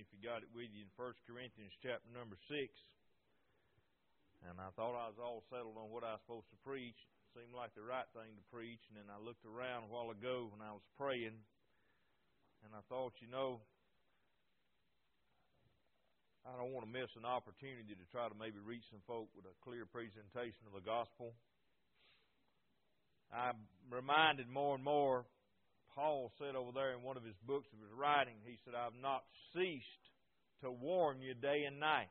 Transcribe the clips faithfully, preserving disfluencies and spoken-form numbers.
if you got it with you, in First Corinthians chapter number six. And I thought I was all settled on what I was supposed to preach. It seemed like the right thing to preach. And then I looked around a while ago when I was praying, and I thought, you know, I don't want to miss an opportunity to try to maybe reach some folk with a clear presentation of the gospel. I'm reminded more and more, Paul said over there in one of his books of his writing, he said, I've not ceased to warn you day and night.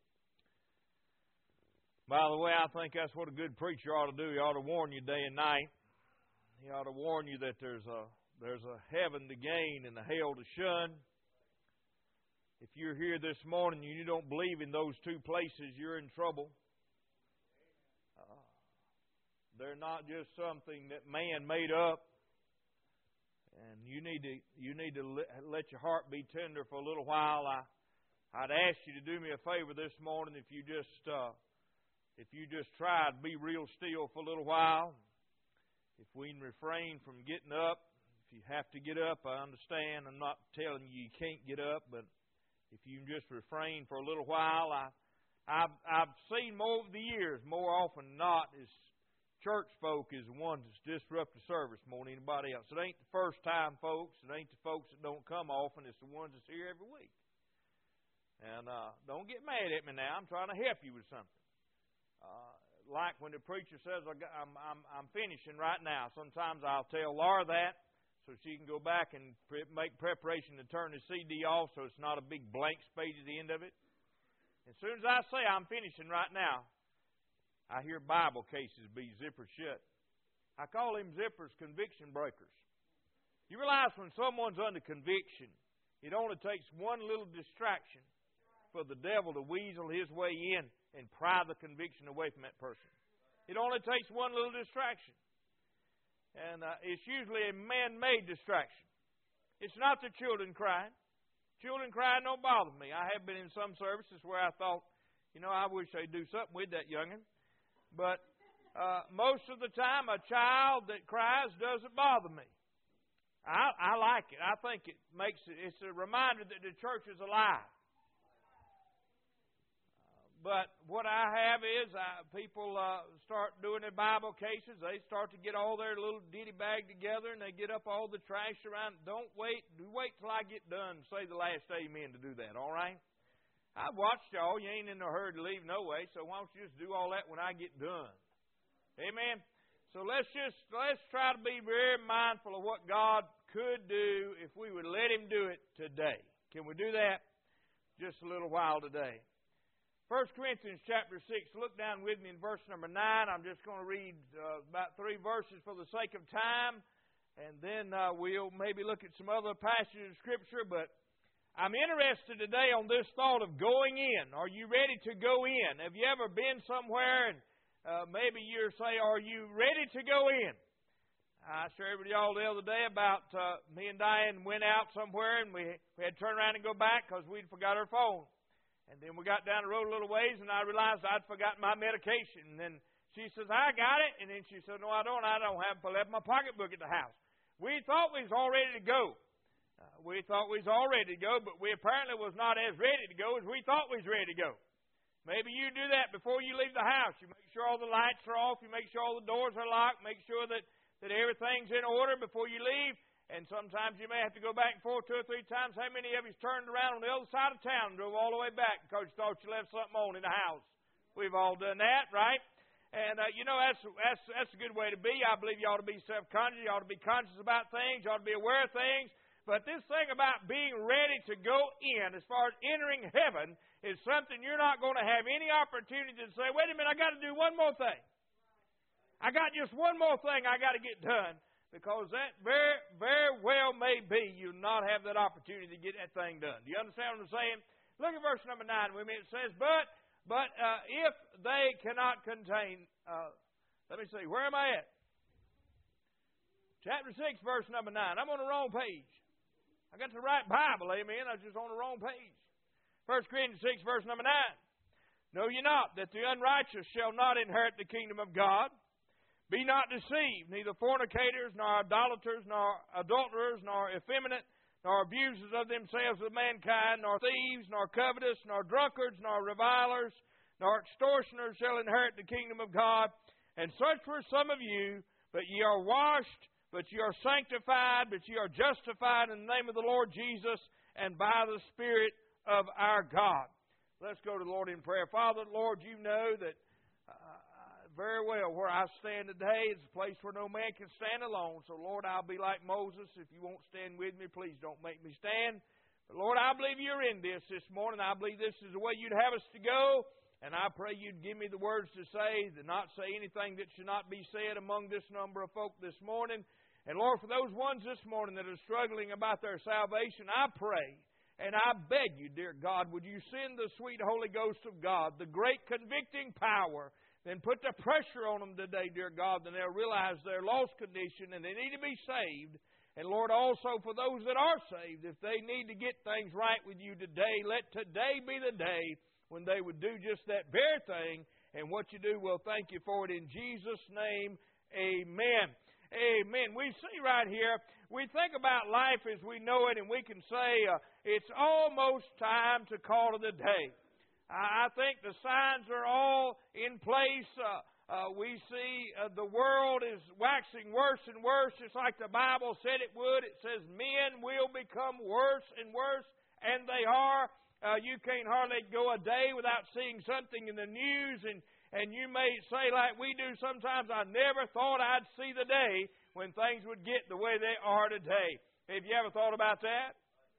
By the way, I think that's what a good preacher ought to do. He ought to warn you day and night. He ought to warn you that there's a there's a heaven to gain and a hell to shun. If you're here this morning and you don't believe in those two places, you're in trouble. Uh, they're not just something that man made up. And you need to you need to let your heart be tender for a little while. I I'd ask you to do me a favor this morning if you just uh, if you just try to be real still for a little while. If we can refrain from getting up, if you have to get up, I understand. I'm not telling you you can't get up, but if you can just refrain for a little while, I I've I've seen more over the years, more often than not, is church folk is the ones that's disrupt the service more than anybody else. It ain't the first time folks. It ain't the folks that don't come often. It's the ones that's here every week. And uh, don't get mad at me now. I'm trying to help you with something. Uh, like when the preacher says, I'm, I'm, I'm finishing right now. Sometimes I'll tell Laura that so she can go back and pre- make preparation to turn the C D off so it's not a big blank space at the end of it. As soon as I say I'm finishing right now, I hear Bible cases be zippered shut. I call them zippers conviction breakers. You realize when someone's under conviction, it only takes one little distraction for the devil to weasel his way in and pry the conviction away from that person. It only takes one little distraction. And uh, it's usually a man-made distraction. It's not the children crying. Children crying don't bother me. I have been in some services where I thought, you know, I wish they'd do something with that young'un. But uh, most of the time, a child that cries doesn't bother me. I, I like it. I think it makes it, it's a reminder that the church is alive. But what I have is uh, people uh, start doing their Bible cases. They start to get all their little ditty bag together and they get up all the trash around. Don't wait. Wait till I get done and say the last amen to do that, all right? I've watched y'all. You ain't in no hurry to leave no way, so why don't you just do all that when I get done? Amen? So let's just, let's try to be very mindful of what God could do if we would let Him do it today. Can we do that? Just a little while today. First Corinthians chapter six, look down with me in verse number nine. I'm just going to read uh, about three verses for the sake of time, and then uh, we'll maybe look at some other passages of Scripture. But I'm interested today on this thought of going in. Are you ready to go in? Have you ever been somewhere and uh, maybe you're saying, are you ready to go in? I shared with y'all the other day about uh, me and Diane went out somewhere and we, we had to turn around and go back because we'd forgot our phone. And then we got down the road a little ways, and I realized I'd forgotten my medication. And then she says, I got it. And then she said, no, I don't. I don't have it. I left my pocketbook at the house. We thought we was all ready to go. Uh, we thought we was all ready to go, but we apparently was not as ready to go as we thought we was ready to go. Maybe you do that before you leave the house. You make sure all the lights are off. You make sure all the doors are locked. Make sure that, that everything's in order before you leave. And sometimes you may have to go back and forth two or three times. How many of you turned around on the other side of town and drove all the way back because you thought you left something on in the house? We've all done that, right? And, uh, you know, that's, that's, that's a good way to be. I believe you ought to be self-conscious. You ought to be conscious about things. You ought to be aware of things. But this thing about being ready to go in, as far as entering heaven, is something you're not going to have any opportunity to say, wait a minute, I got to do one more thing. I got just one more thing I got to get done. Because that very, very well may be you'll not have that opportunity to get that thing done. Do you understand what I'm saying? Look at verse number nine with me. It says, But but uh, if they cannot contain... Uh, let me see, where am I at? Chapter six, verse number nine. I'm on the wrong page. I got the right Bible, amen. I was just on the wrong page. First Corinthians six, verse number nine. Know ye not that the unrighteous shall not inherit the kingdom of God? Be not deceived, neither fornicators, nor idolaters, nor adulterers, nor effeminate, nor abusers of themselves with mankind, nor thieves, nor covetous, nor drunkards, nor revilers, nor extortioners shall inherit the kingdom of God. And such were some of you, but ye are washed, but ye are sanctified, but ye are justified in the name of the Lord Jesus, and by the Spirit of our God. Let's go to the Lord in prayer. Father, Lord, you know that uh, very well where I stand today is a place where no man can stand alone. So, Lord, I'll be like Moses. If you won't stand with me, please don't make me stand. But, Lord, I believe you're in this this morning. I believe this is the way you'd have us to go. And I pray you'd give me the words to say, to not say anything that should not be said among this number of folk this morning. And, Lord, for those ones this morning that are struggling about their salvation, I pray and I beg you, dear God, would you send the sweet Holy Ghost of God, the great convicting power, then put the pressure on them today, dear God, that they'll realize their lost condition and they need to be saved. And, Lord, also for those that are saved, if they need to get things right with you today, let today be the day when they would do just that very thing. And what you do, we'll thank you for it in Jesus' name. Amen. Amen. We see right here, we think about life as we know it, and we can say uh, it's almost time to call it a day. I think the signs are all in place. Uh, uh, we see uh, the world is waxing worse and worse, just like the Bible said it would. It says men will become worse and worse, and they are. Uh, you can't hardly go a day without seeing something in the news, and, and you may say like we do sometimes, I never thought I'd see the day when things would get the way they are today. Have you ever thought about that?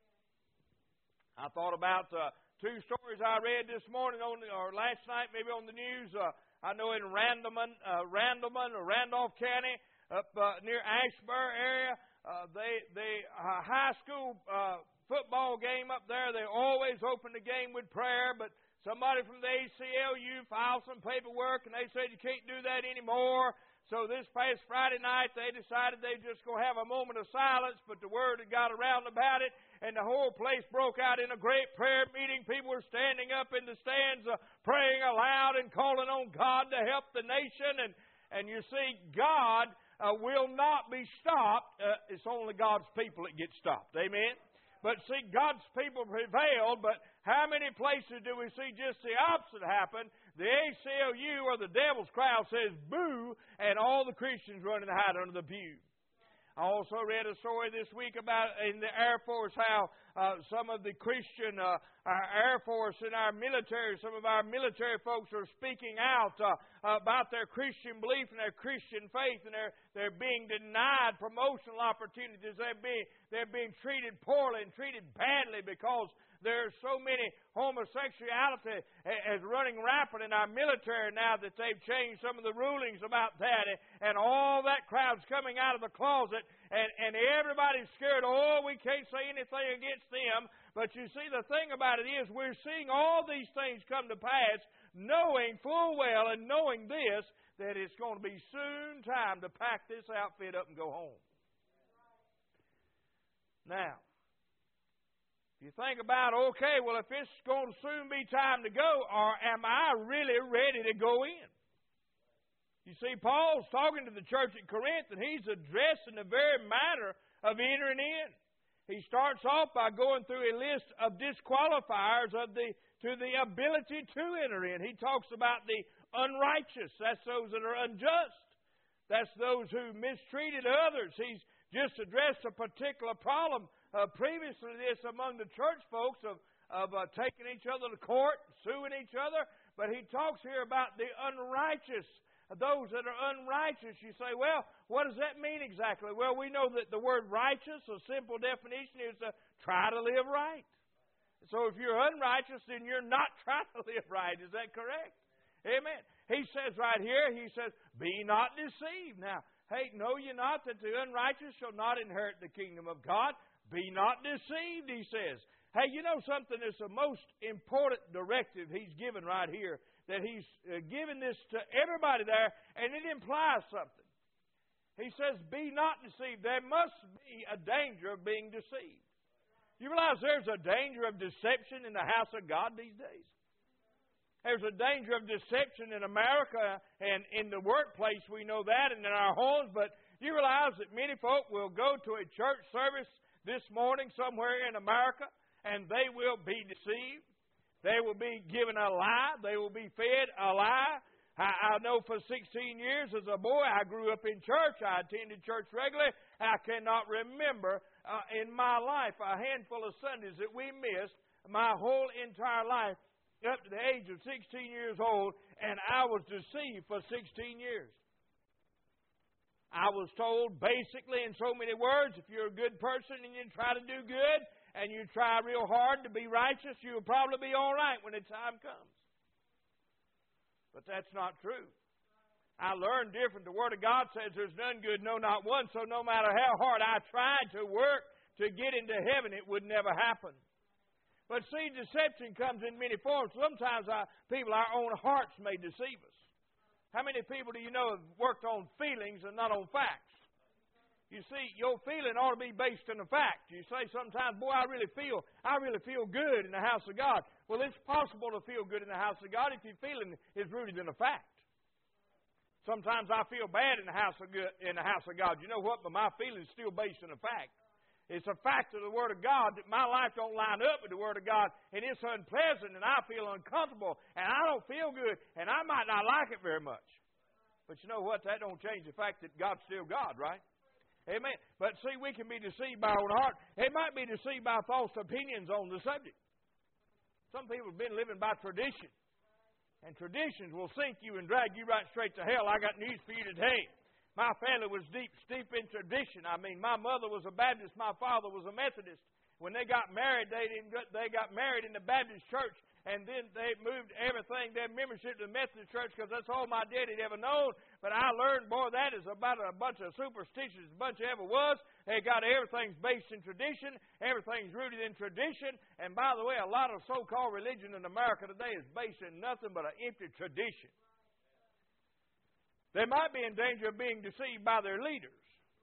I thought about uh, two stories I read this morning on the, or last night maybe on the news. Uh, I know in Randleman, uh, Randleman or Randolph County up uh, near Ashburn area, uh, they, they uh, high school uh, football game up there, they always open the game with prayer, but somebody from the A C L U filed some paperwork and they said you can't do that anymore. So this past Friday night they decided they'd just go have a moment of silence, but the word had got around about it and the whole place broke out in a great prayer meeting. People were standing up in the stands uh, praying aloud and calling on God to help the nation. And, and you see, God uh, will not be stopped. Uh, it's only God's people that get stopped. Amen? But see, God's people prevailed, but how many places do we see just the opposite happen? The A C L U or the devil's crowd says boo, and all the Christians run and hide under the pew. I also read a story this week about in the Air Force how uh, some of the Christian uh, our Air Force and our military, some of our military folks are speaking out uh, about their Christian belief and their Christian faith, and they're they're being denied promotional opportunities. They're being they're being treated poorly and treated badly because there's so many homosexuality as running rampant in our military now that they've changed some of the rulings about that, and all that crowd's coming out of the closet, and, and everybody's scared. Oh, we can't say anything against them. But you see, the thing about it is we're seeing all these things come to pass, knowing full well and knowing this, that it's going to be soon time to pack this outfit up and go home. Now, you think about, okay, well, if it's going to soon be time to go, or am I really ready to go in? You see, Paul's talking to the church at Corinth, and he's addressing the very matter of entering in. He starts off by going through a list of disqualifiers of the to the ability to enter in. He talks about the unrighteous. That's those that are unjust. That's those who mistreated others. He's just addressed a particular problem Uh, previously this among the church folks of, of uh, taking each other to court, suing each other. But he talks here about the unrighteous, those that are unrighteous. You say, well, what does that mean exactly? Well, we know that the word righteous, a simple definition, is to try to live right. So if you're unrighteous, then you're not trying to live right. Is that correct? Amen. He says right here, he says, be not deceived. Now, hey, know ye not that the unrighteous shall not inherit the kingdom of God? Be not deceived, he says. Hey, you know something? It's the most important directive he's given right here, that he's uh, given this to everybody there, and it implies something. He says, be not deceived. There must be a danger of being deceived. You realize there's a danger of deception in the house of God these days? There's a danger of deception in America and in the workplace. We know that, and in our homes. But you realize that many folk will go to a church service this morning somewhere in America, and they will be deceived. They will be given a lie. They will be fed a lie. I, I know for sixteen years as a boy, I grew up in church. I attended church regularly. I cannot remember uh, in my life a handful of Sundays that we missed my whole entire life up to the age of sixteen years old, and I was deceived for sixteen years. I was told basically in so many words, if you're a good person and you try to do good and you try real hard to be righteous, you'll probably be all right when the time comes. But that's not true. I learned different. The Word of God says there's none good, no, not one. So no matter how hard I tried to work to get into heaven, it would never happen. But see, deception comes in many forms. Sometimes our people, our own hearts may deceive us. How many people do you know have worked on feelings and not on facts? You see, your feeling ought to be based on the fact. You say sometimes, boy, I really feel, I really feel good in the house of God. Well, it's possible to feel good in the house of God if your feeling is rooted in a fact. Sometimes I feel bad in the house of good, in the house of God. You know what? But my feeling is still based on a fact. It's a fact of the Word of God that my life don't line up with the Word of God, and it's unpleasant, and I feel uncomfortable, and I don't feel good, and I might not like it very much. But you know what? That don't change the fact that God's still God, right? Amen. But see, we can be deceived by our own heart. It might be deceived by false opinions on the subject. Some people have been living by tradition, and traditions will sink you and drag you right straight to hell. I got news for you today. My family was deep, steep in tradition. I mean, my mother was a Baptist. My father was a Methodist. When they got married, they didn't. Get, they got married in the Baptist church, and then they moved everything, their membership to the Methodist church, because that's all my daddy had ever known. But I learned, boy, that is about a bunch of superstitions, a bunch ever was. They got everything's based in tradition. Everything's rooted in tradition. And by the way, a lot of so-called religion in America today is based in nothing but an empty tradition. They might be in danger of being deceived by their leaders.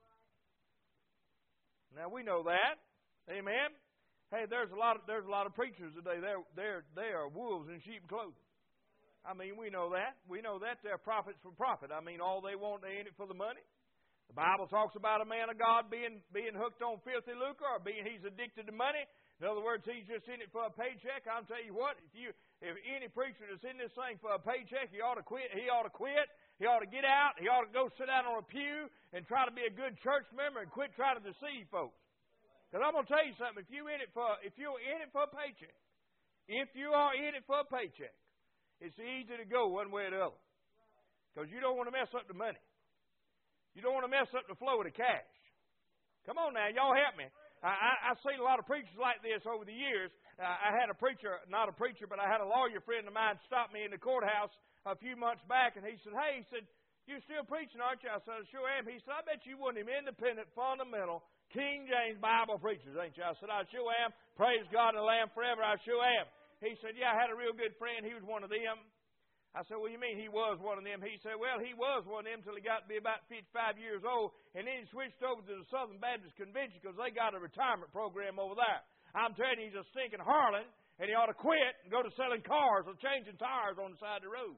Now we know that. Amen. Hey, there's a lot of there's a lot of preachers today. They're they're they are wolves in sheep clothing. I mean, we know that. We know that they're prophets for profit. I mean, all they want, they in it for the money. The Bible talks about a man of God being being hooked on filthy lucre, or being he's addicted to money. In other words, he's just in it for a paycheck. I'll tell you what, if you if any preacher that's in this thing for a paycheck, he ought to quit. He ought to quit. He ought to get out. He ought to go sit down on a pew and try to be a good church member and quit trying to deceive folks. Because I'm going to tell you something. If you're in it for if you're in it for a paycheck, if you are in it for a paycheck, it's easy to go one way or the other. Because you don't want to mess up the money. You don't want to mess up the flow of the cash. Come on now, y'all help me. I, I, I've seen a lot of preachers like this over the years. Uh, I had a preacher, not a preacher, but I had a lawyer friend of mine stop me in the courthouse a few months back, and he said, hey, he said, you still preaching, aren't you? I said, I sure am. He said, I bet you one of them independent, fundamental, King James Bible preachers, ain't you? I said, I sure am. Praise God and the Lamb forever, I sure am. He said, yeah, I had a real good friend. He was one of them. I said, well, you mean he was one of them? He said, well, he was one of them until he got to be about fifty-five years old, and then he switched over to the Southern Baptist Convention because they got a retirement program over there. I'm telling you, he's a stinking harlot, and he ought to quit and go to selling cars or changing tires on the side of the road.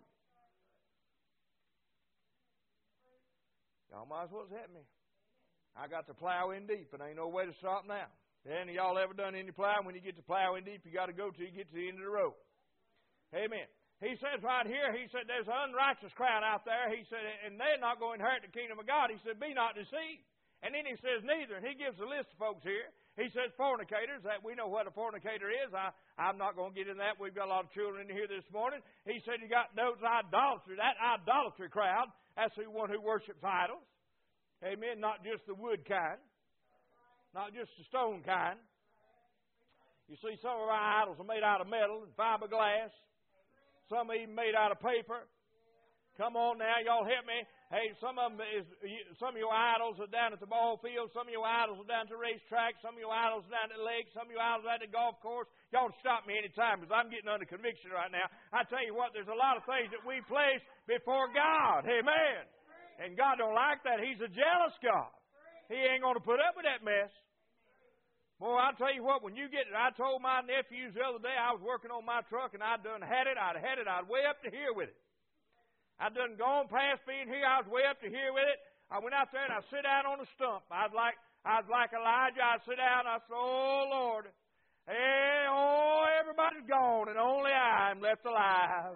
Y'all might as well help me. I got to plow in deep, and ain't no way to stop now. Any of y'all ever done any plowing? When you get to plow in deep, you got to go till you get to the end of the road. Amen. He says right here, he said, there's an unrighteous crowd out there. He said, and they're not going to inherit the kingdom of God. He said, be not deceived. And then he says, neither. And he gives a list of folks here. He says, fornicators. That we know what a fornicator is. I, I'm not going to get into that. We've got a lot of children in here this morning. He said, you got those idolatry, that idolatry crowd. That's the one who worships idols. Amen. Not just the wood kind. Not just the stone kind. You see, some of our idols are made out of metal and fiberglass. Some even made out of paper. Come on now, y'all help me. Hey, some of them is some of your idols are down at the ball field. Some of your idols are down at the racetrack. Some of your idols are down at the lake. Some of your idols are at the golf course. Y'all stop me anytime because I'm getting under conviction right now. I tell you what, there's a lot of things that we place before God. Amen. And God don't like that. He's a jealous God. He ain't going to put up with that mess. Boy, I'll tell you what, when you get it, I told my nephews the other day, I was working on my truck, and I'd done had it, I'd had it, I'd way up to here with it. I'd done gone past being here, I was way up to here with it. I went out there, and I sit down on a stump. I'd like, I was like Elijah. I sit down and I said, oh, Lord. Hey, oh, everybody's gone and only I am left alive.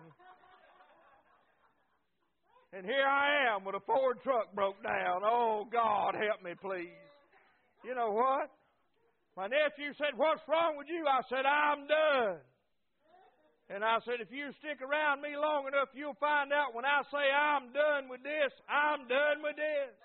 And here I am with a Ford truck broke down. Oh, God, help me, please. You know what? My nephew said, what's wrong with you? I said, I'm done. And I said, if you stick around me long enough, you'll find out when I say I'm done with this, I'm done with this.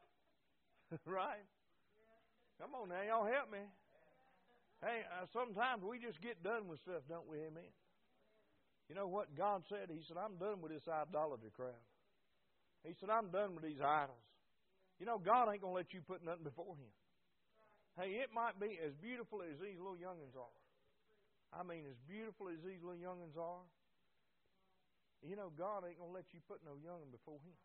Right? Come on now, y'all help me. Hey, uh, sometimes we just get done with stuff, don't we? Amen. You know what God said? He said, I'm done with this idolatry crowd. He said, I'm done with these idols. You know, God ain't going to let you put nothing before Him. Hey, it might be as beautiful as these little young'uns are. I mean, as beautiful as these little young'uns are. You know, God ain't going to let you put no young'un before Him.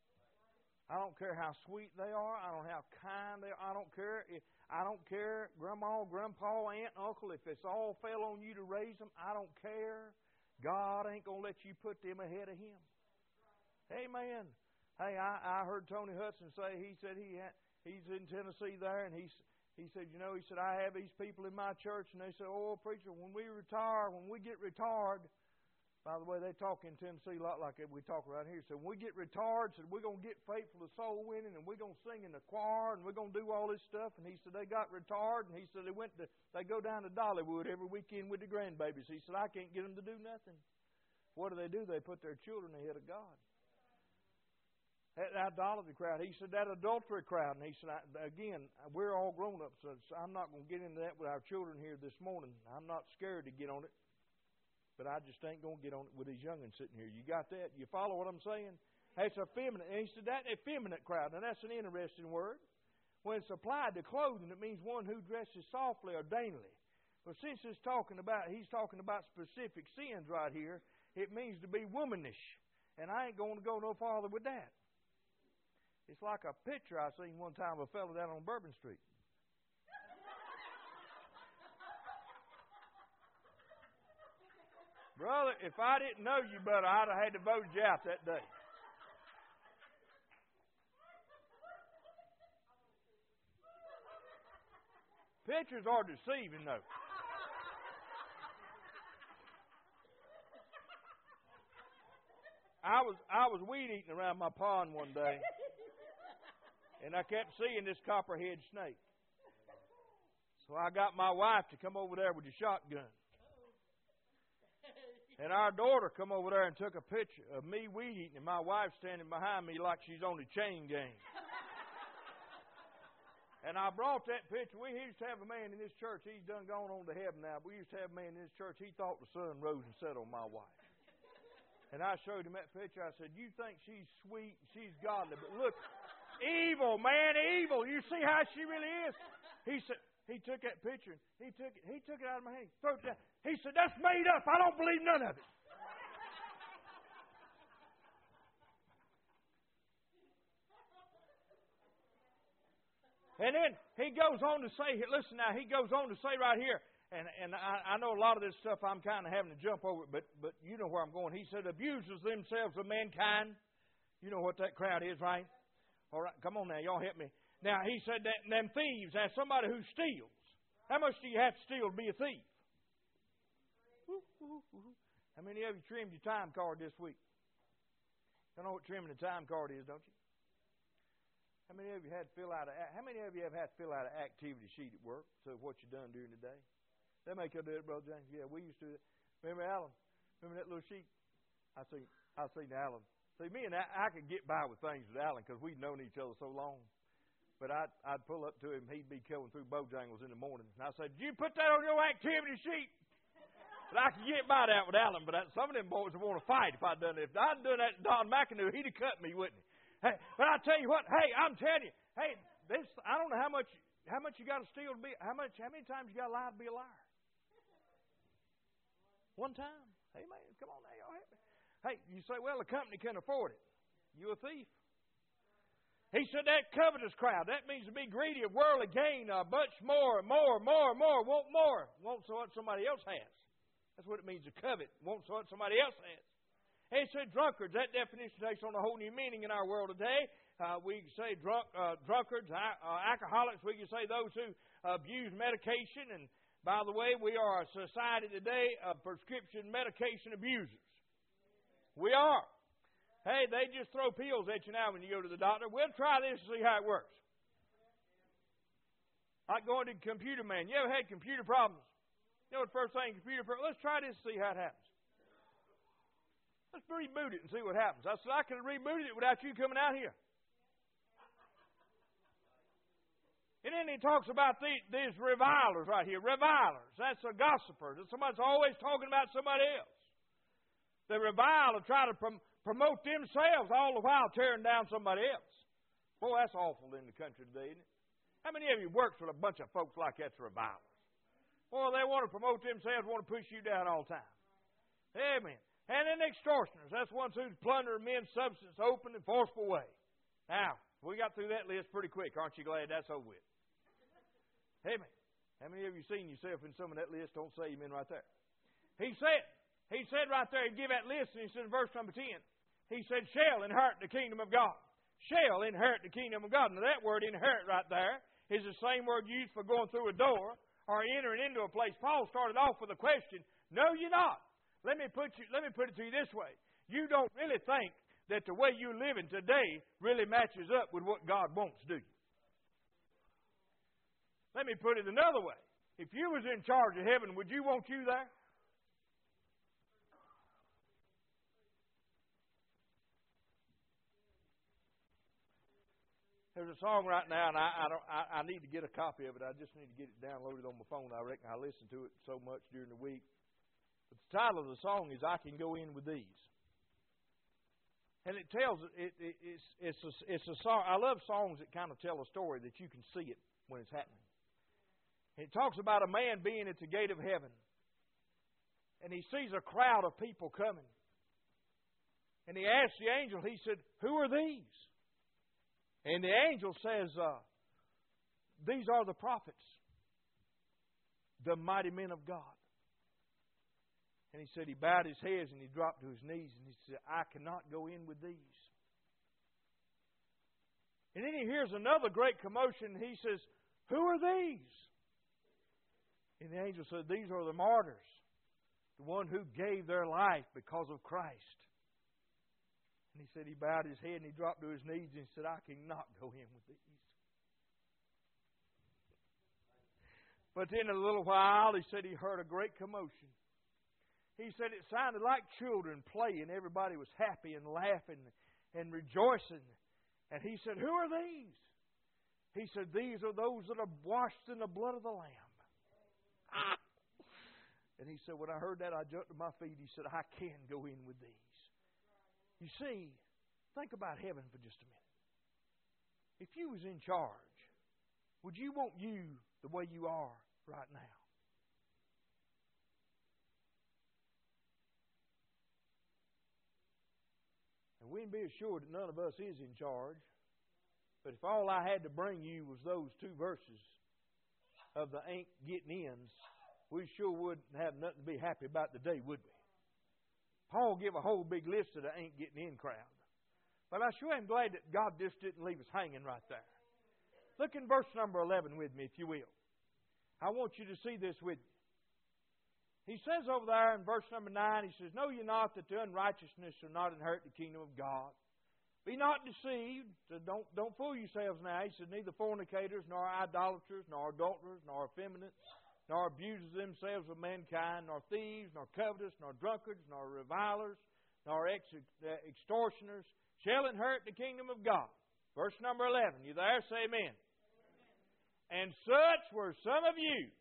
I don't care how sweet they are. I don't know how kind they are. I don't care. If, I don't care, Grandma, Grandpa, Aunt, Uncle, if it's all fell on you to raise them. I don't care. God ain't going to let you put them ahead of Him. Amen. Hey, I, I heard Tony Hudson say, he said he had, he's in Tennessee there, and he's, he said, you know, he said, I have these people in my church, and they say, oh, preacher, when we retire, when we get retired, by the way, they talk in Tennessee a lot like we talk around here. So when we get retired, said we're going to get faithful to soul winning, and we're going to sing in the choir, and we're going to do all this stuff. And he said they got retired, and he said they went to, they go down to Dollywood every weekend with the grandbabies. He said I can't get them to do nothing. What do they do? They put their children ahead of God. That idolatry crowd. He said that adultery crowd. And he said, again, we're all grown up, so I'm not going to get into that with our children here this morning. I'm not scared to get on it. But I just ain't going to get on it with these young'uns sitting here. You got that? You follow what I'm saying? Hey, it's effeminate. And he said that effeminate crowd. Now, that's an interesting word. When it's applied to clothing, it means one who dresses softly or daintily. But since it's talking about, he's talking about specific sins right here, it means to be womanish. And I ain't going to go no farther with that. It's like a picture I seen one time of a fellow down on Bourbon Street. Brother, if I didn't know you better, I'd have had to vote you out that day. Pictures are deceiving, though. I was I was weed eating around my pond one day. And I kept seeing this copperhead snake. So I got my wife to come over there with the shotgun. And our daughter come over there and took a picture of me weed eating and my wife standing behind me like she's on the chain gang. And I brought that picture. We used to have a man in this church. He's done gone on to heaven now. But we used to have a man in this church. He thought the sun rose and set on my wife. And I showed him that picture. I said, you think she's sweet, she's godly, but look, evil, man, evil. You see how she really is? He said, he took that picture, he took it, he took it out of my hand, threw it down. He said, that's made up. I don't believe none of it. And then he goes on to say, listen now, he goes on to say right here, and, and I, I know a lot of this stuff I'm kind of having to jump over, but, but you know where I'm going. He said, abuses themselves of mankind. You know what that crowd is, right? All right, come on now, y'all help me. Now, he said that them thieves, that's somebody who steals. How much do you have to steal to be a thief? How many of you trimmed your time card this week? You know what trimming the time card is, don't you? How many of you had to fill out a, how many of you have had to fill out an activity sheet at work, so what you done during the day? They make you do it, Brother James. Yeah, we used to do it. Remember Alan? Remember that little sheet? I see I seen Alan. See, me and I, I could get by with things with Alan because we'd known each other so long. But I'd, I'd pull up to him. He'd be going through Bojangles in the morning. And I said, did you put that on your activity sheet? But I could get by that with Alan. But that, some of them boys would want to fight if I'd done it. If I'd done that to Don McAnoo, he'd have cut me, wouldn't he? Hey, but I tell you what, hey, I'm telling you, hey, this, I don't know how much how much you got to steal to be, how much, how many times you got to lie to be a liar? One time. Hey, man, come on now, y'all help me. Hey, you say, well, the company can afford it. You a thief. He said that covetous crowd, that means to be greedy of worldly gain, a bunch more, more, more, more, want more, want so what somebody else has. That's what it means to covet, want so what somebody else has. Hey, it said drunkards. That definition takes on a whole new meaning in our world today. Uh, we can say drunk, uh, drunkards, uh, alcoholics. We can say those who abuse medication. And by the way, we are a society today of prescription medication abusers. We are. Hey, they just throw pills at you now when you go to the doctor. We'll try this and see how it works. Like going to the computer man. You ever had computer problems? You know the first thing, computer problems? Let's try this and see how it happens. Let's reboot it and see what happens. I said, I could have rebooted it without you coming out here. And then he talks about these, these revilers right here. Revilers. That's a gossiper. That's somebody's always talking about somebody else. They revile and try to prom- promote themselves all the while tearing down somebody else. Boy, that's awful in the country today, isn't it? How many of you works with a bunch of folks like that's revilers? Boy, they want to promote themselves, want to push you down all the time. Amen. And then extortioners. That's ones who plunder men's substance open and forceful way. Now, we got through that list pretty quick. Aren't you glad that's over with? Amen. How many of you seen yourself in some of that list? Don't say amen right there. He said, he said right there, he gave that list, and he said in verse number ten, he said, shall inherit the kingdom of God. Shall inherit the kingdom of God. Now that word inherit right there is the same word used for going through a door or entering into a place. Paul started off with a question. No, you're not. Let me put you. Let me put it to you this way. You don't really think that the way you're living today really matches up with what God wants, do you? Let me put it another way. If you was in charge of heaven, would you want you there? There's a song right now, and I, I don't. I, I need to get a copy of it. I just need to get it downloaded on my phone. I reckon I listen to it so much during the week. But the title of the song is "I Can Go In with These," and it tells it. it it's it's a, it's a song. I love songs that kind of tell a story that you can see it when it's happening. It talks about a man being at the gate of heaven, and he sees a crowd of people coming, and he asks the angel. He said, "Who are these?" And the angel says, uh, these are the prophets, the mighty men of God. And he said he bowed his head and he dropped to his knees and he said, I cannot go in with these. And then he hears another great commotion and he says, who are these? And the angel said, these are the martyrs, the one who gave their life because of Christ. And he said he bowed his head and he dropped to his knees and he said, I cannot go in with these. But then in a little while, he said he heard a great commotion. He said it sounded like children playing. Everybody was happy and laughing and rejoicing. And he said, who are these? He said, these are those that are washed in the blood of the Lamb. Ah! And he said, when I heard that, I jumped to my feet. He said, I can go in with these. You see, think about heaven for just a minute. If you was in charge, would you want you the way you are right now? And we can be assured that none of us is in charge. But if all I had to bring you was those two verses of the ain't getting ins, we sure wouldn't have nothing to be happy about today, would we? Paul gave a whole big list of the ain't getting in crowd. But I sure am glad that God just didn't leave us hanging right there. Look in verse number eleven with me, if you will. I want you to see this with me. He says over there in verse number nine, he says, know ye not that the unrighteousness shall not inherit the kingdom of God? Be not deceived. So don't, don't fool yourselves now. He said, neither fornicators, nor idolaters, nor adulterers, nor effeminates, nor abusers themselves of mankind, nor thieves, nor covetous, nor drunkards, nor revilers, nor ex- uh, extortioners shall inherit the kingdom of God. Verse number eleven. You there? Say amen. Amen. And such were some of you.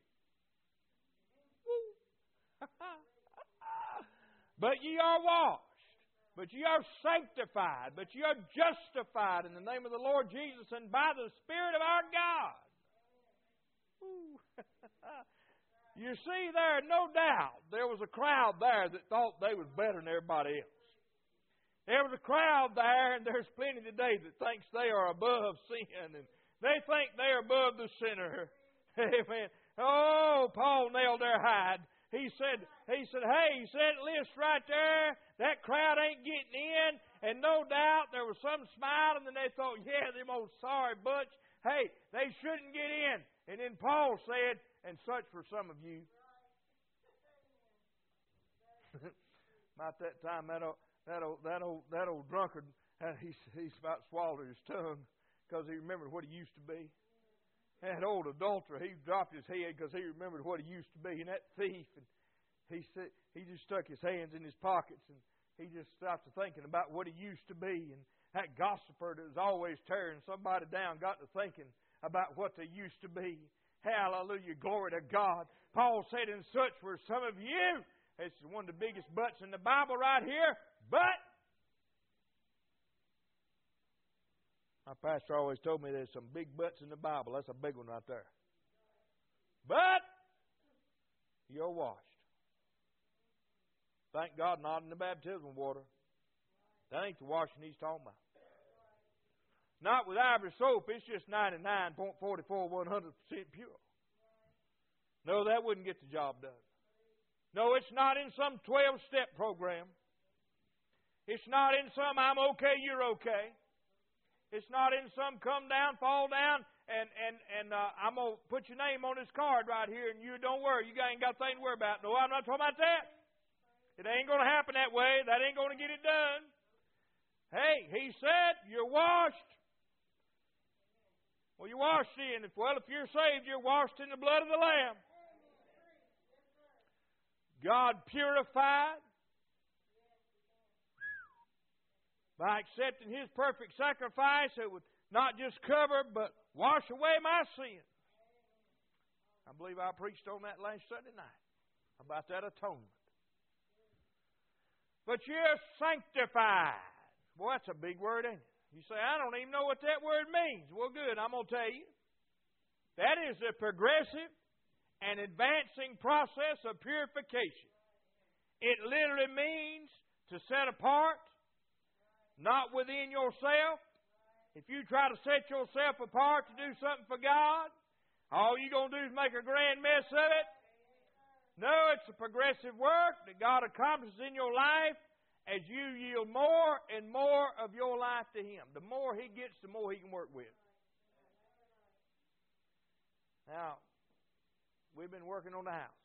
But ye are washed, but ye are sanctified, but ye are justified in the name of the Lord Jesus and by the Spirit of our God. You see there, no doubt, there was a crowd there that thought they was better than everybody else. There was a crowd there, and there's plenty today that thinks they are above sin, and they think they are above the sinner. Amen. Oh, Paul nailed their hide. he said, he said, hey, he said, list right there, that crowd ain't getting in. And no doubt there was some smiling, and they thought, yeah, them old sorry bunch, hey, they shouldn't get in. And then Paul said, and such for some of you. About that time, that old, that old, that old, that old drunkard, he, he's about swallowed his tongue because he remembered what he used to be. That old adulterer, he dropped his head because he remembered what he used to be. And that thief, and he said, he just stuck his hands in his pockets, and he just stopped thinking about what he used to be. And that gossiper that was always tearing somebody down got to thinking about what they used to be. Hallelujah, glory to God. Paul said, and such were some of you. This is one of the biggest buts in the Bible right here. But my pastor always told me there's some big buts in the Bible. That's a big one right there. But you're washed. Thank God, not in the baptismal water. That ain't the washing he's talking about. Not with ivory soap. It's just ninety-nine point four four, one hundred percent pure. No, that wouldn't get the job done. No, it's not in some twelve-step program. It's not in some I'm okay, you're okay. It's not in some come down, fall down, and, and, and uh, I'm going to put your name on this card right here, and you don't worry. You ain't got a thing to worry about. No, I'm not talking about that. It ain't going to happen that way. That ain't going to get it done. Hey, he said, you're washed. Well, you're washed in. Well, if you're saved, you're washed in the blood of the Lamb. God purified by accepting His perfect sacrifice that would not just cover but wash away my sin. I believe I preached on that last Sunday night about that atonement. But you're sanctified. Boy, that's a big word, ain't it? You say, I don't even know what that word means. Well, good, I'm going to tell you. That is a progressive and advancing process of purification. It literally means to set apart, not within yourself. If you try to set yourself apart to do something for God, all you're going to do is make a grand mess of it. No, it's a progressive work that God accomplishes in your life as you yield more and more of your life to Him. The more He gets, the more He can work with. Now, we've been working on the house.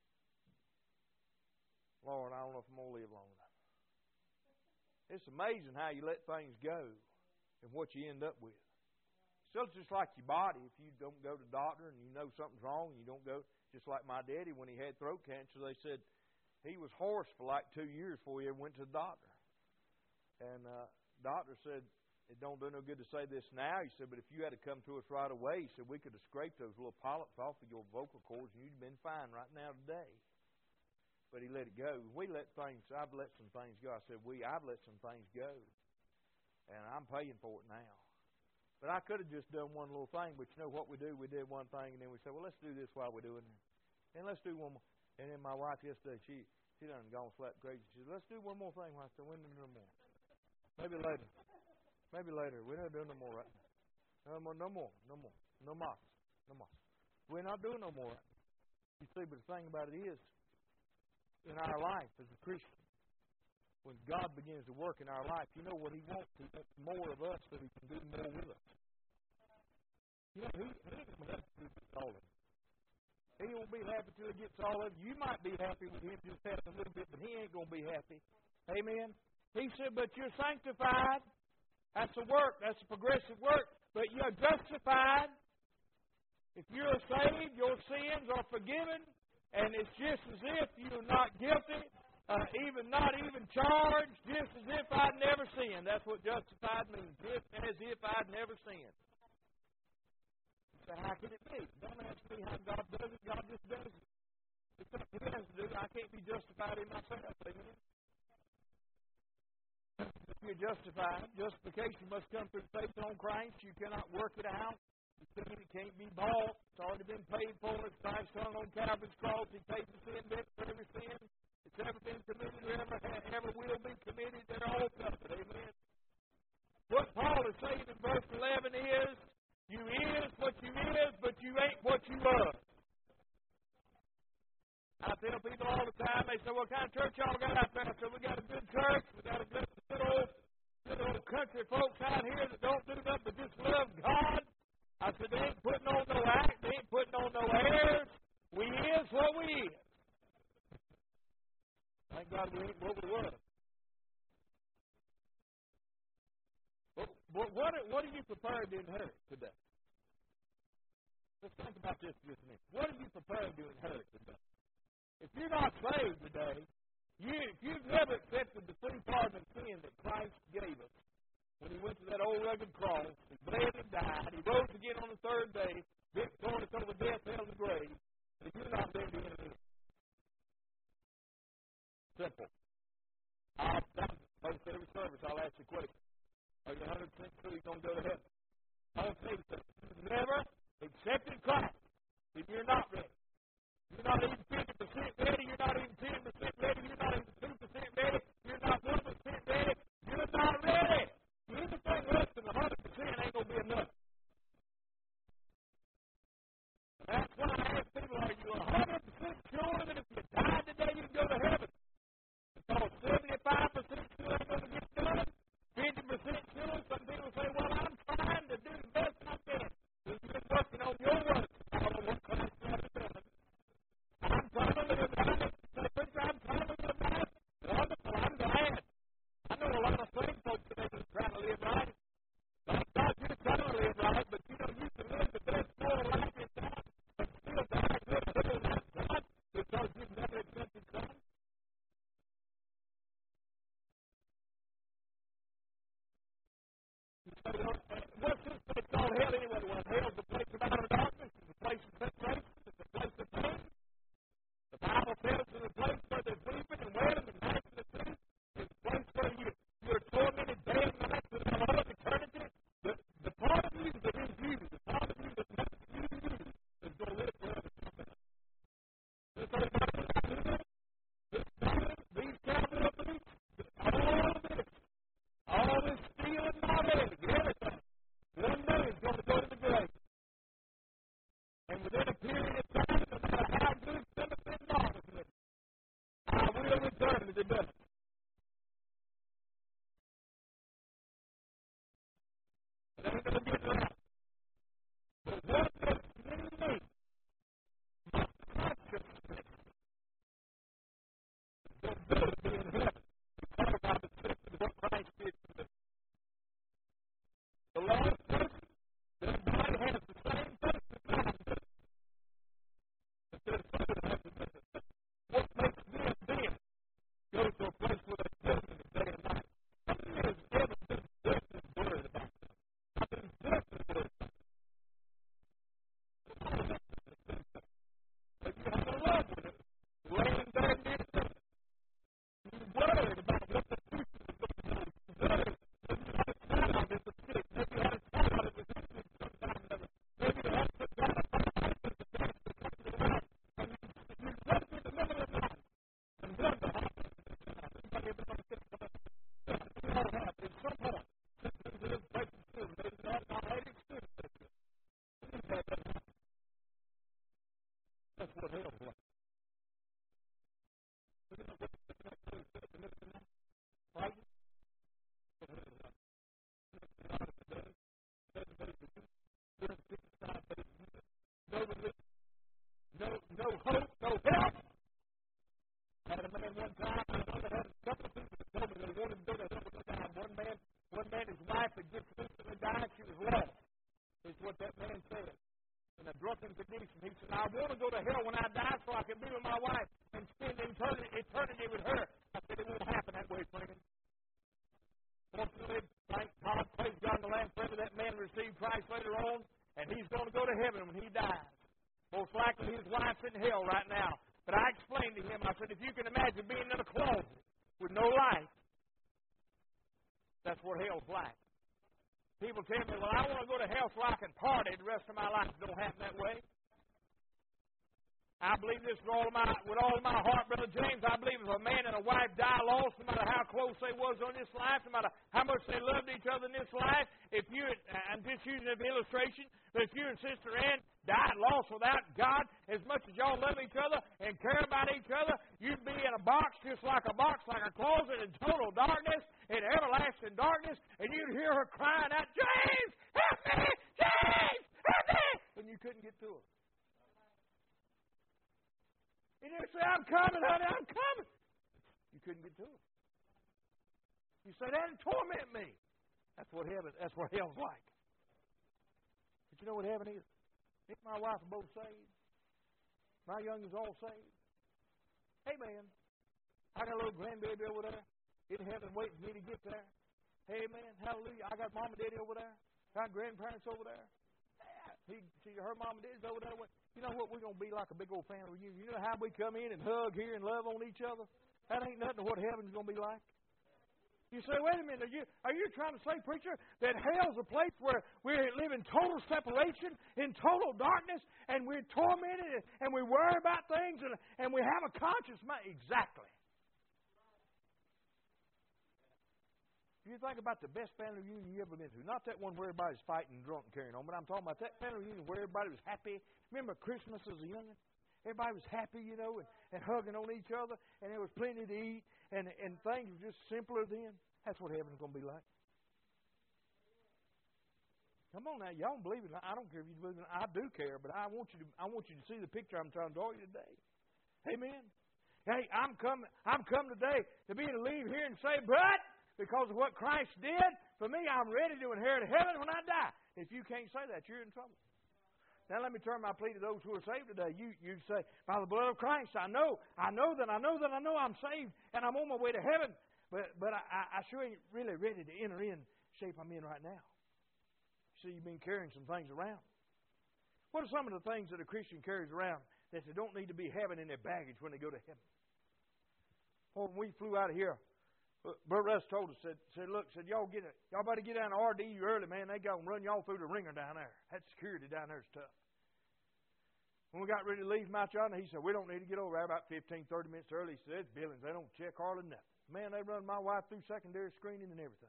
Lord, I don't know if I'm going to live long enough. It's amazing how you let things go and what you end up with. Still just like your body. If you don't go to the doctor and you know something's wrong and you don't go, just like my daddy when he had throat cancer, they said he was hoarse for like two years before he ever went to the doctor. And uh, the doctor said, it don't do no good to say this now. He said, but if you had to come to us right away, he said, we could have scraped those little polyps off of your vocal cords and you'd have been fine right now today. But he let it go. We let things, I've let some things go. I said, we, I've let some things go. And I'm paying for it now. But I could have just done one little thing. But you know what we do? We did one thing and then we said, well, let's do this while we're doing it. And let's do one more. And then my wife yesterday, she, she done gone slap crazy. She said, let's do one more thing. I said, we don't do no more. Maybe later. Maybe later. We're not doing no more right now. No more, no more, no more. No more. No more. We're not doing no more right now. You see, but the thing about it is, in our life as a Christian, when God begins to work in our life, you know what He wants? He wants more of us so He can do more with us. You know, He, he ain't going to have to do all of it. He won't be happy till He gets all of it. You might be happy with Him just having a little bit, but He ain't going to be happy. Amen? He said, but you're sanctified. That's a work. That's a progressive work. But you're justified. If you're saved, your sins are forgiven. And it's just as if you're not guilty, uh, even not even charged, just as if I'd never sinned. That's what justified means, just as if I'd never sinned. So how can it be? Don't ask me how God does it. God just does it. It's something He has to do. I can't be justified in myself. Amen. If you're justified, justification must come through faith on Christ. You cannot work it out. It can't be bought. It's already been paid for. It's Christ hung on Calvary's cross. He paid the sin debt for every sin. It's ever been committed or ever, ever will be committed. They're all covered. Amen. What Paul is saying in verse eleven is, you is what you is, but you ain't what you love. I tell people all the time, they say, what kind of church y'all got out there? I said, we got a good church. We got a good, good, old, good old country folks out here that don't do nothing but just love God. I said, they ain't putting on no act. They ain't putting on no airs. We is what we is. Thank God we ain't what we were. But, but what, what are you prepared to inherit today? Let's think about this just a minute. What are you prepared to inherit today? If you're not saved today, you, if you've never accepted the free pardon of sin that Christ gave us when he went to that old rugged cross, he bled and died, he rose again on the third day, victorious over death, hell, and the grave, if you're not ready to enter in. Simple. I'll stop most every service. I'll ask you a question. Are you one hundred percent sure you're going to go to heaven? I'll say so. You've never accepted Christ, if you're not ready. You're not even fifty percent ready. You're not even ten percent ready. You're not even two percent ready. You're not one percent ready. You're not ready. Anything less than one hundred percent ain't going to be enough. And that's why I ask people, are you one hundred percent sure that if you died today, you can go to heaven? Because seventy-five percent still ain't going to get done. fifty percent sure. Some people say, well, I'm trying to do the best I can. You've been working on your work. I don't know what Christ has done. I'm trying to live about it. I'm trying to live about it. Wonderful. I'm glad. I know a lot of same folks today that are trying to live right. Thank God you're trying to live right, but you know you can live the best full life in time and still die good living like God because you've never accepted Christ. So, what's this place called hell anyway? Well, hell's the place of outer darkness. It's the place of separation. It's the place of pain. The Bible tells us it's a place where there's weeping and wailing and gnashing of teeth. It's a place where you, you're tormented day and night for all of eternity. The, the part of you that is you, the part of you that makes you you, is going to live forever. This old body right here, this body, these capital beliefs, all of this, all this stealing my leg, everything, one day is going to go to the grave. And within a period of time, no matter how good Timothy and Marcus is, I will return to the dust. It ain't going to get right. But what makes me me, my consciousness, the ability in heaven to talk about the truth of what Christ did for me. The last person, their body has the same face as mine does. But their soul has a different face. What makes them then go to a place where they're guilty day and night? How many years ever been just as worried about them? I've been just as worried about them. But you have a love with it, laying there near them. You're worried about what the future is going to do. You're worried. Maybe you had a child out that's sick. Maybe you had a child that was injured sometime or other. Maybe you had some kind of life that's the best to come to the life. And you, you wake in the middle of the night and wonder how this is going to happen. Anybody ever going to think about it? Yeah, we all have. At some point, since we live in places too, maybe not my lady experience it. We've had that happen. That's what hell's like. Isn't it what the next thing is? Right? No relief, no, no hope, no help. I had a man one time, I know that had a couple of people that told me they wanted to go to heaven one time. One man, one man, his wife had just recently died. She was lost, is what that man said. In a drunken condition, he said, I want to go to hell when I die so I can be with my wife and spend eternity, eternity with her. I said, it won't happen that way, friend. Fortunately, thank God, praise God in the land forever, that man received Christ later on, and he's going to go to heaven when he dies. Most likely his wife's in hell right now. But I explained to him, I said, if you can imagine being in a closet with no light, that's what hell's like. People tell me, well, I want to go to hell so I can party the rest of my life. It don't happen that way. I believe this with all my with all my heart, Brother James. I believe if a man and a wife die lost, no matter how close they was on this life, no matter how much they loved each other in this life, if you, I'm just using an illustration, but if you and Sister Ann died lost without God, as much as y'all love each other and care about each other, you'd be in a box just like a box, like a closet in total darkness, in everlasting darkness, and you'd hear her crying out, James, help me, James, help me, and you couldn't get to her. And you'd say, I'm coming, honey, I'm coming. You couldn't get to her. You say, that torment me. That's what heaven, that's what hell's like. But you know what heaven is? Me and my wife are both saved. My young is all saved. Hey, man, I got a little grandbaby over there in heaven waiting for me to get there. Hey, man, hallelujah. I got mom and daddy over there. Got grandparents over there. He, see, her mom and daddy's over there. You know what? We're going to be like a big old family reunion. You know how we come in and hug here and love on each other? That ain't nothing to what heaven's going to be like. You say, wait a minute, are you, are you trying to say, preacher, that hell's a place where we live in total separation, in total darkness, and we're tormented, and we worry about things, and, and we have a conscience mind? Exactly. You think about the best family reunion you've ever been to. Not that one where everybody's fighting and drunk and carrying on, but I'm talking about that family reunion where everybody was happy. Remember Christmas as a youngin'? Everybody was happy, you know, and, and hugging on each other, and there was plenty to eat, and, and things were just simpler then. That's what heaven's going to be like. Come on now, y'all don't believe it. I don't care if you believe it. I do care, but I want you to. I want you to see the picture I'm trying to draw you today. Amen. Hey, I'm coming. I'm come today to be able to leave here and say, but because of what Christ did for me, I'm ready to inherit heaven when I die. If you can't say that, you're in trouble. Now let me turn my plea to those who are saved today. You you say, by the blood of Christ, I know, I know that I know that I know I'm saved and I'm on my way to heaven. But but I, I sure ain't really ready to enter in shape I'm in right now. See, you've been carrying some things around. What are some of the things that a Christian carries around that they don't need to be having in their baggage when they go to heaven? Well, when we flew out of here, Bert Russ told us, said, said look, said y'all get it, y'all better get down to R D U early, man. They got to run y'all through the ringer down there. That security down there is tough. When we got ready to leave Mount John, he said, we don't need to get over there about fifteen, thirty minutes early. He said, it's Billings. They don't check hardly nothing. Man, they run my wife through secondary screening and everything.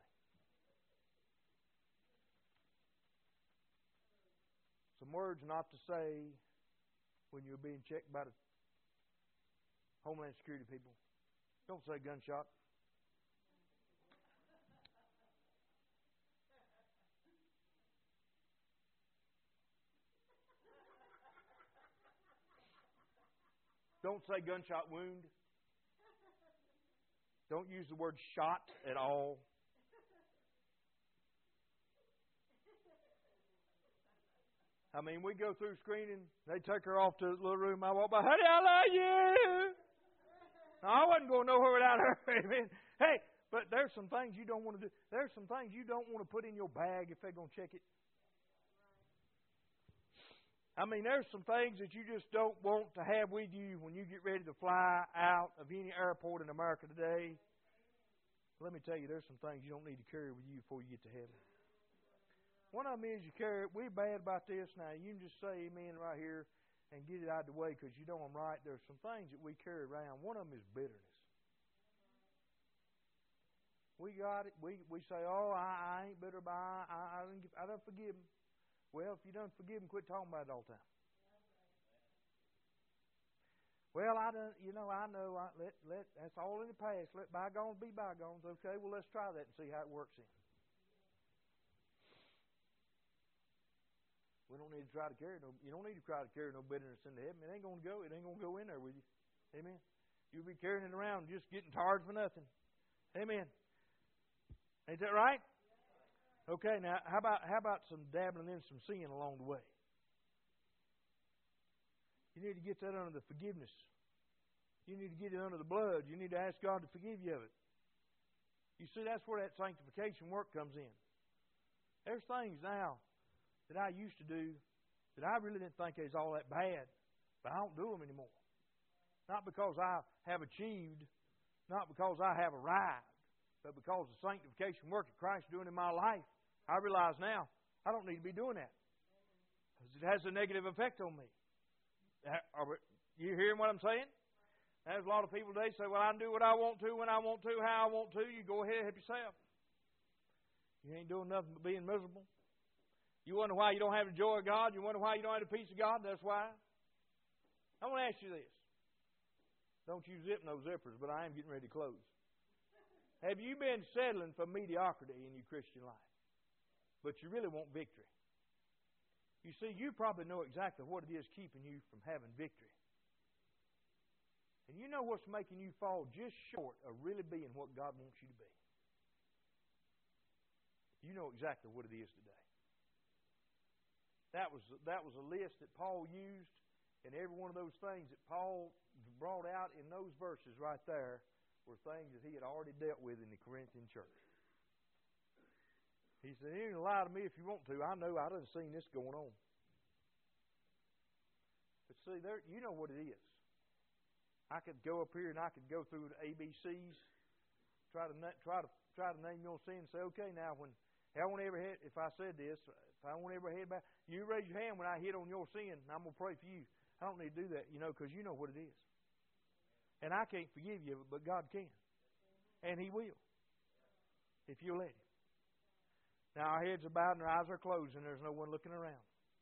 Some words not to say when you're being checked by the Homeland Security people. Don't say gunshot. Don't say gunshot wound. Don't use the word shot at all. I mean, we go through screening. They take her off to the little room. I walk by, honey, I love you. No, I wasn't going nowhere without her. Amen. Hey, but there's some things you don't want to do. There's some things you don't want to put in your bag if they're going to check it. I mean, there's some things that you just don't want to have with you when you get ready to fly out of any airport in America today. Let me tell you, there's some things you don't need to carry with you before you get to heaven. One of them is you carry, we're bad about this now. You can just say amen right here and get it out of the way because you know I'm right. There's some things that we carry around. One of them is bitterness. We got it. We we say, oh, I, I ain't bitter, but I, I, I, didn't, I don't forgive him. Well, if you don't forgive him, quit talking about it all the time. Well, I don't, you know, I know. I, let let that's all in the past. Let bygones be bygones. Okay, well, let's try that and see how it works in. We don't need to try to carry no. You don't need to try to carry no bitterness into heaven. It ain't going to go. It ain't going to go in there with you. Amen. You'll be carrying it around, just getting tired for nothing. Amen. Ain't that right? Okay. Now, how about how about some dabbling in some sin along the way? You need to get that under the forgiveness. You need to get it under the blood. You need to ask God to forgive you of it. You see, that's where that sanctification work comes in. There's things now that I used to do that I really didn't think is all that bad, but I don't do them anymore. Not because I have achieved, not because I have arrived, but because the sanctification work that Christ is doing in my life. I realize now I don't need to be doing that because it has a negative effect on me. Are you hearing what I'm saying? There's a lot of people today say, well, I can do what I want to, when I want to, how I want to. You go ahead and help yourself. You ain't doing nothing but being miserable. You wonder why you don't have the joy of God. You wonder why you don't have the peace of God. That's why. I want to ask you this. Don't you zip no zippers, but I am getting ready to close. Have you been settling for mediocrity in your Christian life? But you really want victory. You see, you probably know exactly what it is keeping you from having victory. And you know what's making you fall just short of really being what God wants you to be. You know exactly what it is today. That was, that was a list that Paul used, and every one of those things that Paul brought out in those verses right there were things that he had already dealt with in the Corinthian church. He said, you can lie to me if you want to. I know I done seen this going on. But see, there, you know what it is. I could go up here and I could go through the A B Cs, try to try to try to name your sin, and say, okay, now when I won't ever head, if I said this, if I won't ever head back, you raise your hand when I hit on your sin, and I'm gonna pray for you. I don't need to do that, you know, because you know what it is. And I can't forgive you, but God can, and He will, if you let Him. Now our heads are bowed and our eyes are closed, and there's no one looking around.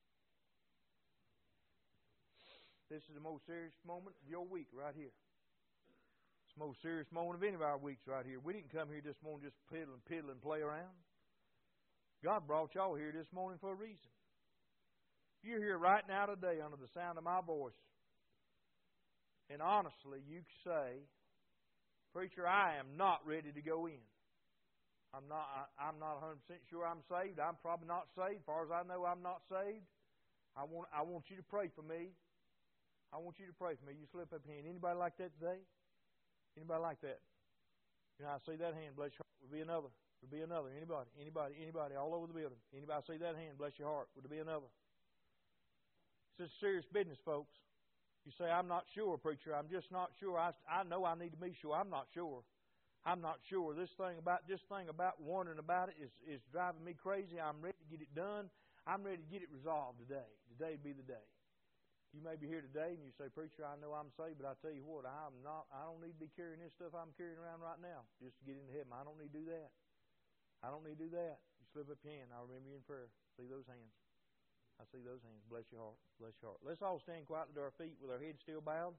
This is the most serious moment of your week right here. It's the most serious moment of any of our weeks right here. We didn't come here this morning just piddle and piddle and play around. God brought y'all here this morning for a reason. You're here right now today under the sound of my voice. And honestly, you could say, preacher, I am not ready to go in. I'm not, I, I'm not one hundred percent sure I'm saved. I'm probably not saved. As far as I know, I'm not saved. I want, I want you to pray for me. I want you to pray for me. You slip up a hand. Anybody like that today? Anybody like that? You know, I see that hand. Bless your heart. Would be another. Would be another. Anybody? Anybody? Anybody? All over the building. Anybody see that hand? Bless your heart. Would there be another? This is serious business, folks. You say, I'm not sure, preacher. I'm just not sure. I, I know I need to be sure. I'm not sure. I'm not sure. This thing about this thing about wondering about it is, is driving me crazy. I'm ready to get it done. I'm ready to get it resolved today. Today would be the day. You may be here today and you say, preacher, I know I'm saved, but I tell you what, I'm not. I don't need to be carrying this stuff I'm carrying around right now just to get into heaven. I don't need to do that. I don't need to do that. You slip up your hand. I'll remember you in prayer. See those hands. I see those hands. Bless your heart. Bless your heart. Let's all stand quietly to our feet with our heads still bowed.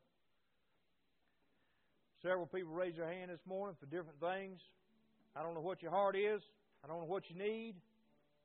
Several people raised their hand this morning for different things. I don't know what your heart is. I don't know what you need.